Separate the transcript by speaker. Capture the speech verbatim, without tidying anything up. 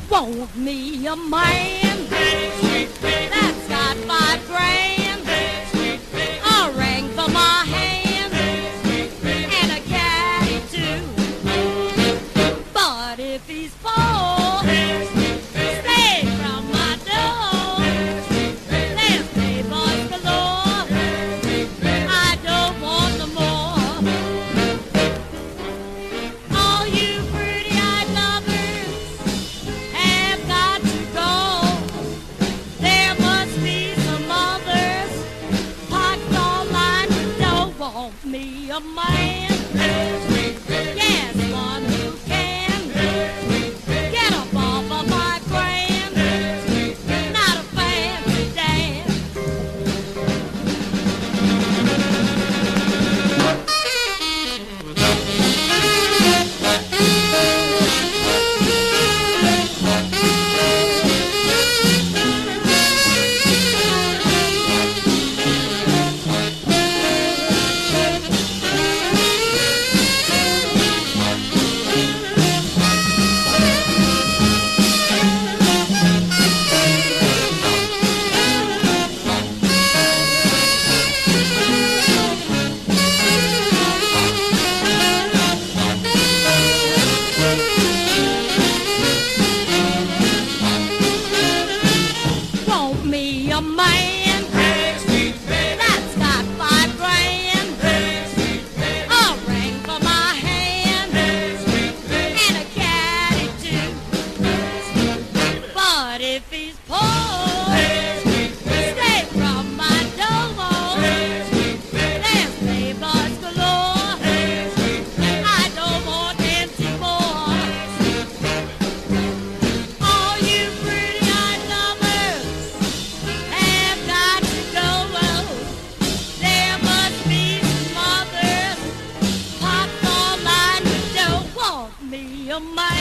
Speaker 1: Want me a man that's got five grand, a ring for my hand, and a caddy too. But if he's poor, stay from my door. There's playboys galore. I don't want no more. All you pretty-eyed lovers have got to go. There must be some others parked online who don't want me a man. Yes, one who can get up off of my grand. Not a fancy dance. Want me a man that's got five grand, a ring for my hand, and a caddy too. But if he's poor, stay from my door. There's playboys galore. I don't want empty more. All you pretty-eyed lovers have got to go. There must be some others popped online who don't want me a man.